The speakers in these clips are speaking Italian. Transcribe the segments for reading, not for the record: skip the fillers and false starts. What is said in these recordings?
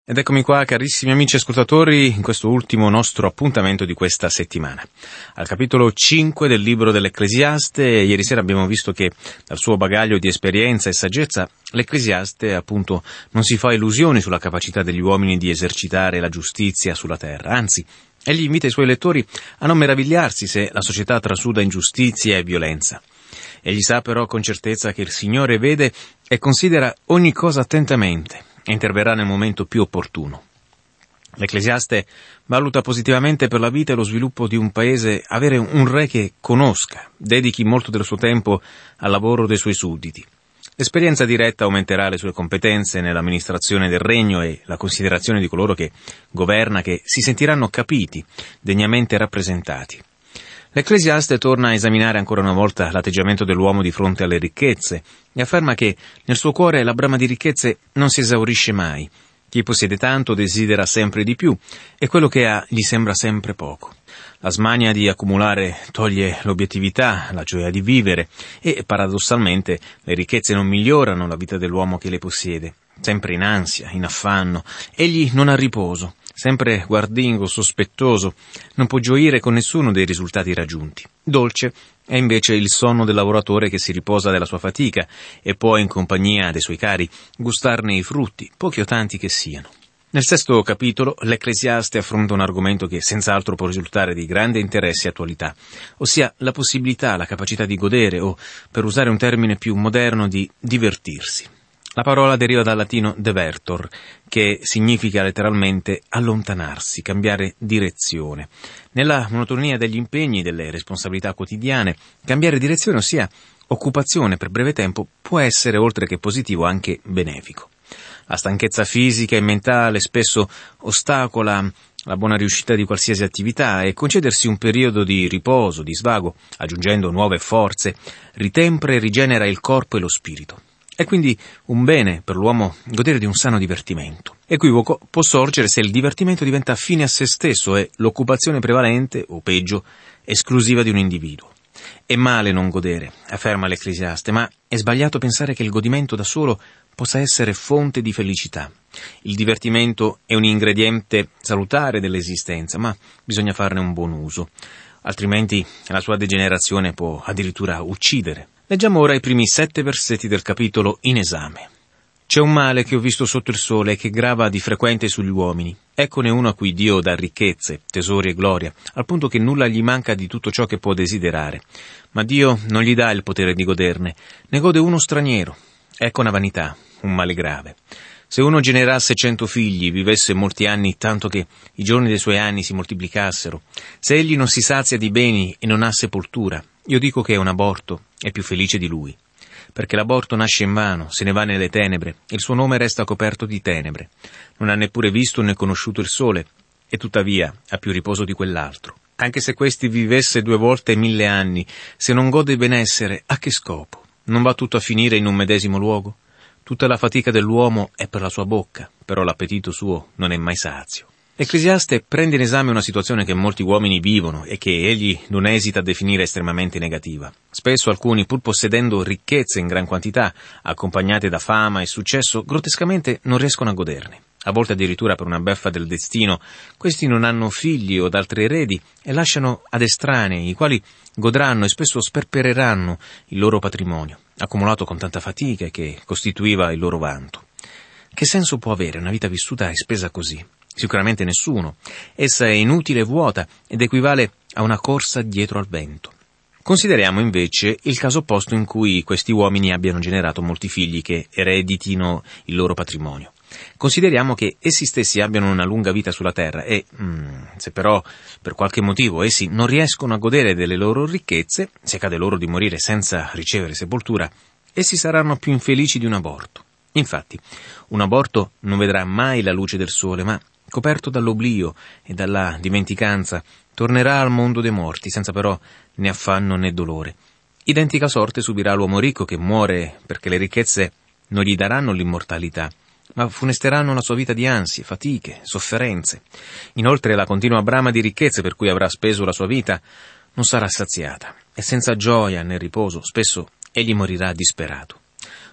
Ed eccomi qua, carissimi amici ascoltatori, in questo ultimo nostro appuntamento di questa settimana. Al capitolo 5 del libro dell'Ecclesiaste, ieri sera abbiamo visto che dal suo bagaglio di esperienza e saggezza, l'Ecclesiaste appunto non si fa illusioni sulla capacità degli uomini di esercitare la giustizia sulla terra, anzi, egli invita i suoi lettori a non meravigliarsi se la società trasuda ingiustizia e violenza. Egli sa però con certezza che il Signore vede e considera ogni cosa attentamente e interverrà nel momento più opportuno. L'Ecclesiaste valuta positivamente per la vita e lo sviluppo di un paese avere un re che conosca, dedichi molto del suo tempo al lavoro dei suoi sudditi. L'esperienza diretta aumenterà le sue competenze nell'amministrazione del regno e la considerazione di coloro che governa che si sentiranno capiti, degnamente rappresentati. L'Ecclesiaste torna a esaminare ancora una volta l'atteggiamento dell'uomo di fronte alle ricchezze e afferma che nel suo cuore la brama di ricchezze non si esaurisce mai. Chi possiede tanto desidera sempre di più e quello che ha gli sembra sempre poco. La smania di accumulare toglie l'obiettività, la gioia di vivere e paradossalmente le ricchezze non migliorano la vita dell'uomo che le possiede. Sempre in ansia, in affanno, egli non ha riposo, sempre guardingo, sospettoso, non può gioire con nessuno dei risultati raggiunti. Dolce è invece il sonno del lavoratore che si riposa della sua fatica e può, in compagnia dei suoi cari, gustarne i frutti, pochi o tanti che siano. Nel sesto capitolo, l'Ecclesiaste affronta un argomento che senz'altro può risultare di grande interesse e attualità, ossia la possibilità, la capacità di godere o, per usare un termine più moderno, di divertirsi. La parola deriva dal latino divertor, che significa letteralmente allontanarsi, cambiare direzione. Nella monotonia degli impegni, delle responsabilità quotidiane, cambiare direzione, ossia occupazione per breve tempo, può essere, oltre che positivo, anche benefico. La stanchezza fisica e mentale spesso ostacola la buona riuscita di qualsiasi attività e concedersi un periodo di riposo, di svago, aggiungendo nuove forze, ritempera e rigenera il corpo e lo spirito. È quindi un bene per l'uomo godere di un sano divertimento. Equivoco può sorgere se il divertimento diventa fine a se stesso e l'occupazione prevalente, o peggio, esclusiva di un individuo. È male non godere, afferma l'Ecclesiaste, ma è sbagliato pensare che il godimento da solo possa essere fonte di felicità. Il divertimento è un ingrediente salutare dell'esistenza, ma bisogna farne un buon uso, altrimenti la sua degenerazione può addirittura uccidere. Leggiamo ora i primi 7 versetti del capitolo in esame. C'è un male che ho visto sotto il sole e che grava di frequente sugli uomini. Eccone uno a cui Dio dà ricchezze, tesori e gloria, al punto che nulla gli manca di tutto ciò che può desiderare. Ma Dio non gli dà il potere di goderne, ne gode uno straniero. Ecco una vanità, un male grave. Se uno generasse 100 figli, vivesse molti anni tanto che i giorni dei suoi anni si moltiplicassero, se egli non si sazia di beni e non ha sepoltura, io dico che un aborto è più felice di lui, perché l'aborto nasce invano, se ne va nelle tenebre, e il suo nome resta coperto di tenebre. Non ha neppure visto né conosciuto il sole, e tuttavia ha più riposo di quell'altro. Anche se questi vivesse 2 volte 1000 anni, se non gode benessere, a che scopo? Non va tutto a finire in un medesimo luogo? Tutta la fatica dell'uomo è per la sua bocca, però l'appetito suo non è mai sazio. L'Ecclesiaste prende in esame una situazione che molti uomini vivono e che egli non esita a definire estremamente negativa. Spesso alcuni, pur possedendo ricchezze in gran quantità, accompagnate da fama e successo, grottescamente non riescono a goderne. A volte addirittura per una beffa del destino, questi non hanno figli o altri eredi e lasciano ad estranei, i quali godranno e spesso sperpereranno il loro patrimonio, accumulato con tanta fatica e che costituiva il loro vanto. Che senso può avere una vita vissuta e spesa così? Sicuramente nessuno. Essa è inutile e vuota ed equivale a una corsa dietro al vento. Consideriamo invece il caso opposto in cui questi uomini abbiano generato molti figli che ereditino il loro patrimonio. Consideriamo che essi stessi abbiano una lunga vita sulla terra e, se però per qualche motivo essi non riescono a godere delle loro ricchezze, se accade loro di morire senza ricevere sepoltura, essi saranno più infelici di un aborto. Infatti, un aborto non vedrà mai la luce del sole, ma, coperto dall'oblio e dalla dimenticanza, tornerà al mondo dei morti, senza però né affanno né dolore. Identica sorte subirà l'uomo ricco che muore perché le ricchezze non gli daranno l'immortalità, ma funesteranno la sua vita di ansie, fatiche, sofferenze. Inoltre la continua brama di ricchezze per cui avrà speso la sua vita non sarà saziata, e senza gioia né riposo spesso egli morirà disperato.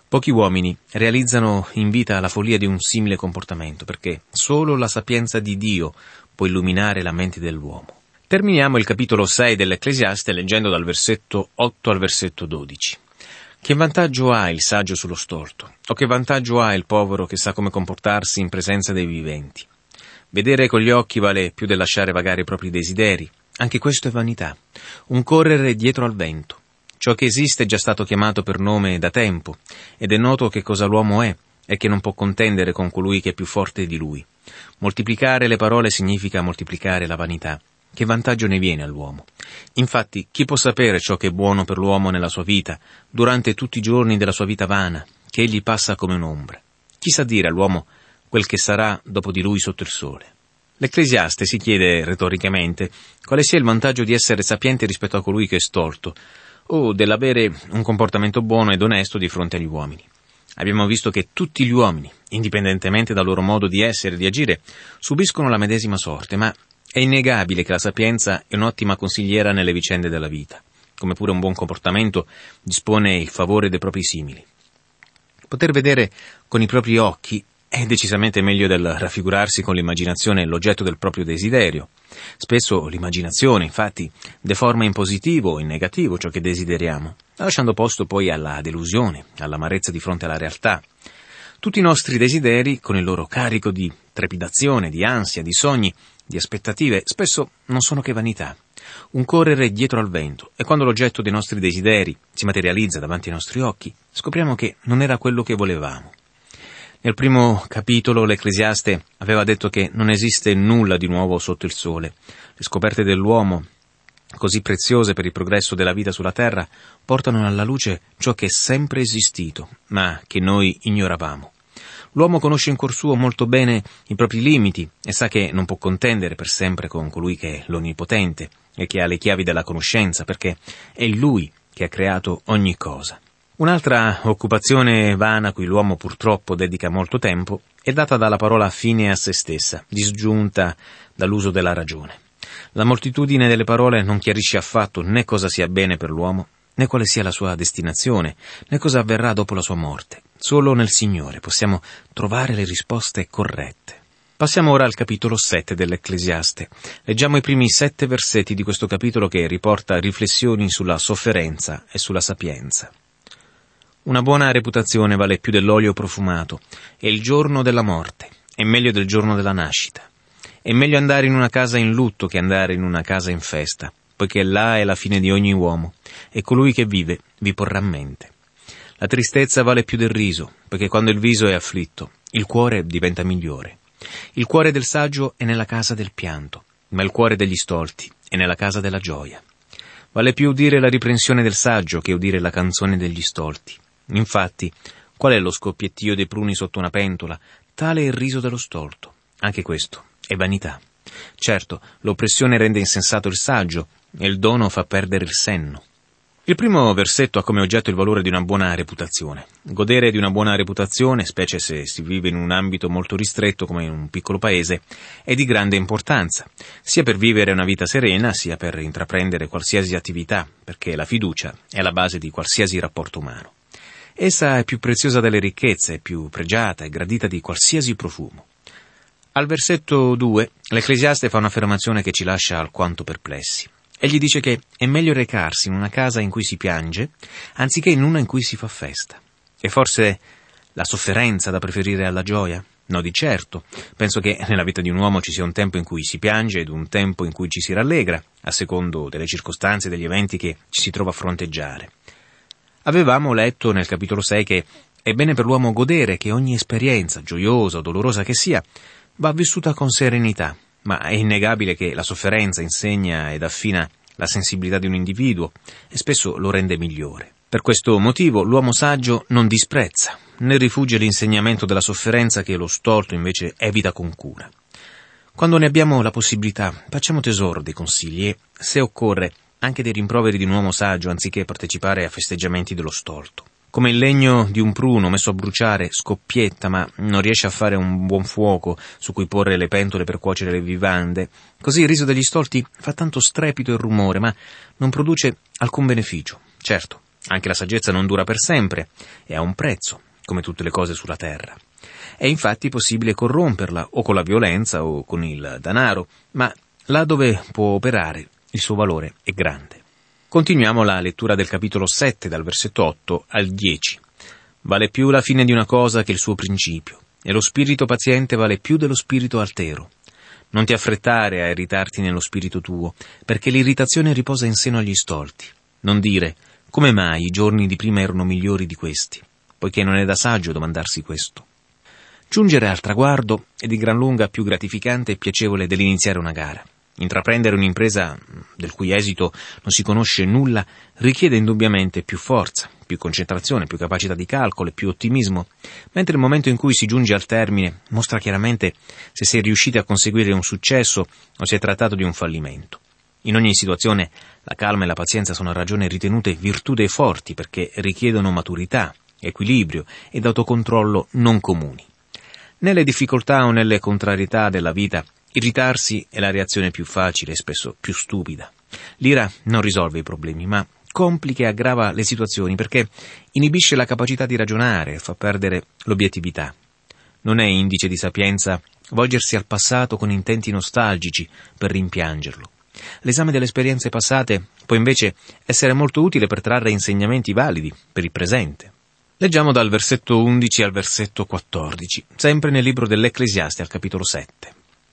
Pochi uomini realizzano in vita la follia di un simile comportamento, perché solo la sapienza di Dio può illuminare la mente dell'uomo. Terminiamo il capitolo 6 dell'Ecclesiaste leggendo dal versetto 8 al versetto 12. Che vantaggio ha il saggio sullo storto? O che vantaggio ha il povero che sa come comportarsi in presenza dei viventi? Vedere con gli occhi vale più del lasciare vagare i propri desideri. Anche questo è vanità. Un correre dietro al vento. Ciò che esiste è già stato chiamato per nome da tempo, ed è noto che cosa l'uomo è e che non può contendere con colui che è più forte di lui. Moltiplicare le parole significa moltiplicare la vanità. Che vantaggio ne viene all'uomo? Infatti, chi può sapere ciò che è buono per l'uomo nella sua vita, durante tutti i giorni della sua vita vana, che egli passa come un'ombra? Chi sa dire all'uomo quel che sarà dopo di lui sotto il sole? L'Ecclesiaste si chiede retoricamente quale sia il vantaggio di essere sapiente rispetto a colui che è stolto, o dell'avere un comportamento buono ed onesto di fronte agli uomini. Abbiamo visto che tutti gli uomini, indipendentemente dal loro modo di essere e di agire, subiscono la medesima sorte, ma è innegabile che la sapienza è un'ottima consigliera nelle vicende della vita, come pure un buon comportamento dispone il favore dei propri simili. Poter vedere con i propri occhi è decisamente meglio del raffigurarsi con l'immaginazione l'oggetto del proprio desiderio. Spesso l'immaginazione, infatti, deforma in positivo o in negativo ciò che desideriamo, lasciando posto poi alla delusione, all'amarezza di fronte alla realtà. Tutti i nostri desideri, con il loro carico di trepidazione, di ansia, di sogni, di aspettative, spesso non sono che vanità, un correre dietro al vento, e quando l'oggetto dei nostri desideri si materializza davanti ai nostri occhi, scopriamo che non era quello che volevamo. Nel primo capitolo l'Ecclesiaste aveva detto che non esiste nulla di nuovo sotto il sole. Le scoperte dell'uomo, così preziose per il progresso della vita sulla terra, portano alla luce ciò che è sempre esistito, ma che noi ignoravamo. L'uomo conosce in cuor suo molto bene i propri limiti e sa che non può contendere per sempre con colui che è l'Onnipotente e che ha le chiavi della conoscenza, perché è Lui che ha creato ogni cosa. Un'altra occupazione vana a cui l'uomo purtroppo dedica molto tempo è data dalla parola fine a se stessa, disgiunta dall'uso della ragione. La moltitudine delle parole non chiarisce affatto né cosa sia bene per l'uomo, né quale sia la sua destinazione, né cosa avverrà dopo la sua morte. Solo nel Signore possiamo trovare le risposte corrette. Passiamo ora al capitolo 7 dell'Ecclesiaste. Leggiamo i primi 7 versetti di questo capitolo che riporta riflessioni sulla sofferenza e sulla sapienza. Una buona reputazione vale più dell'olio profumato, e il giorno della morte è meglio del giorno della nascita. È meglio andare in una casa in lutto che andare in una casa in festa, poiché là è la fine di ogni uomo, e colui che vive vi porrà a mente. La tristezza vale più del riso, poiché quando il viso è afflitto, il cuore diventa migliore. Il cuore del saggio è nella casa del pianto, ma il cuore degli stolti è nella casa della gioia. Vale più udire la riprensione del saggio che udire la canzone degli stolti. Infatti, qual è lo scoppiettio dei pruni sotto una pentola? Tale è il riso dello stolto. Anche questo è vanità. Certo, l'oppressione rende insensato il saggio, e il dono fa perdere il senno. Il primo versetto ha come oggetto il valore di una buona reputazione. Godere di una buona reputazione, specie se si vive in un ambito molto ristretto come in un piccolo paese, è di grande importanza, sia per vivere una vita serena, sia per intraprendere qualsiasi attività, perché la fiducia è la base di qualsiasi rapporto umano. Essa è più preziosa delle ricchezze, è più pregiata e gradita di qualsiasi profumo. Al versetto 2, l'Ecclesiaste fa un'affermazione che ci lascia alquanto perplessi. Egli dice che è meglio recarsi in una casa in cui si piange, anziché in una in cui si fa festa. È forse la sofferenza da preferire alla gioia? No, di certo. Penso che nella vita di un uomo ci sia un tempo in cui si piange ed un tempo in cui ci si rallegra, a secondo delle circostanze e degli eventi che ci si trova a fronteggiare. Avevamo letto nel capitolo 6 che è bene per l'uomo godere che ogni esperienza, gioiosa o dolorosa che sia, va vissuta con serenità, ma è innegabile che la sofferenza insegna ed affina la sensibilità di un individuo e spesso lo rende migliore. Per questo motivo l'uomo saggio non disprezza, né rifugge l'insegnamento della sofferenza che lo stolto invece evita con cura. Quando ne abbiamo la possibilità, facciamo tesoro dei consigli e, se occorre, anche dei rimproveri di un uomo saggio anziché partecipare a festeggiamenti dello stolto. Come il legno di un pruno messo a bruciare scoppietta ma non riesce a fare un buon fuoco su cui porre le pentole per cuocere le vivande, così il riso degli stolti fa tanto strepito e rumore ma non produce alcun beneficio. Certo, Anche la saggezza non dura per sempre e ha un prezzo, come tutte le cose sulla terra. È infatti possibile corromperla o con la violenza o con il denaro, ma là dove può operare il suo valore è grande. Continuiamo la lettura del capitolo 7 dal versetto 8 al 10. Vale più la fine di una cosa che il suo principio, e lo spirito paziente vale più dello spirito altero. Non ti affrettare a irritarti nello spirito tuo, perché l'irritazione riposa in seno agli stolti. Non dire, come mai i giorni di prima erano migliori di questi, poiché non è da saggio domandarsi questo. Giungere al traguardo è di gran lunga più gratificante e piacevole dell'iniziare una gara. Intraprendere un'impresa del cui esito non si conosce nulla richiede indubbiamente più forza, più concentrazione, più capacità di calcolo e più ottimismo, mentre il momento in cui si giunge al termine mostra chiaramente se si è riusciti a conseguire un successo o si è trattato di un fallimento. In ogni situazione la calma e la pazienza sono a ragione ritenute virtù dei forti perché richiedono maturità, equilibrio ed autocontrollo non comuni. Nelle difficoltà o nelle contrarietà della vita, irritarsi è la reazione più facile e spesso più stupida. L'ira non risolve i problemi, ma complica e aggrava le situazioni perché inibisce la capacità di ragionare e fa perdere l'obiettività. Non è indice di sapienza volgersi al passato con intenti nostalgici per rimpiangerlo. L'esame delle esperienze passate può invece essere molto utile per trarre insegnamenti validi per il presente. Leggiamo dal versetto 11 al versetto 14, sempre nel libro dell'Ecclesiaste al capitolo 7.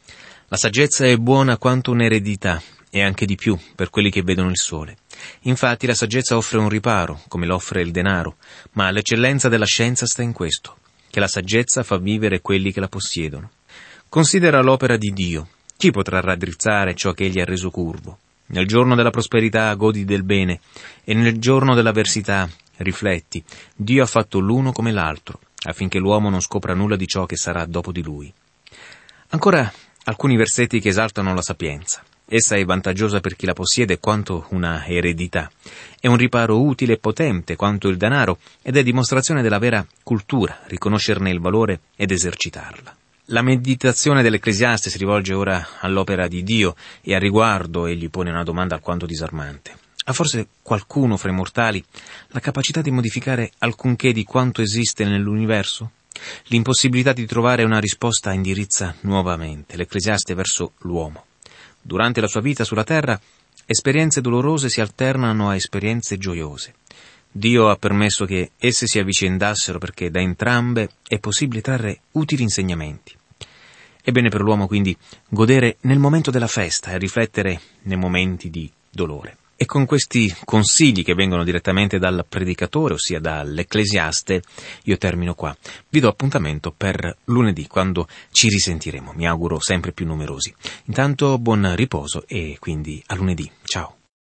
La saggezza è buona quanto un'eredità, e anche di più per quelli che vedono il sole. Infatti la saggezza offre un riparo, come l'offre il denaro, ma l'eccellenza della scienza sta in questo, che la saggezza fa vivere quelli che la possiedono. Considera l'opera di Dio. Chi potrà raddrizzare ciò che egli ha reso curvo? Nel giorno della prosperità godi del bene, e nel giorno dell'avversità rifletti. Dio ha fatto l'uno come l'altro, affinché l'uomo non scopra nulla di ciò che sarà dopo di lui. Ancora alcuni versetti che esaltano la sapienza. Essa è vantaggiosa per chi la possiede quanto una eredità. È un riparo utile e potente quanto il denaro ed è dimostrazione della vera cultura, riconoscerne il valore ed esercitarla. La meditazione dell'Ecclesiaste si rivolge ora all'opera di Dio e a riguardo egli pone una domanda alquanto disarmante. Ha forse qualcuno fra i mortali la capacità di modificare alcunché di quanto esiste nell'universo? L'impossibilità di trovare una risposta indirizza nuovamente l'Ecclesiaste verso l'uomo. Durante la sua vita sulla terra, esperienze dolorose si alternano a esperienze gioiose. Dio ha permesso che esse si avvicendassero perché da entrambe è possibile trarre utili insegnamenti. È bene per l'uomo quindi godere nel momento della festa e riflettere nei momenti di dolore. E con questi consigli che vengono direttamente dal predicatore, ossia dall'Ecclesiaste, io termino qua. Vi do appuntamento per lunedì, quando ci risentiremo. Mi auguro sempre più numerosi. Intanto buon riposo e quindi a lunedì. Ciao.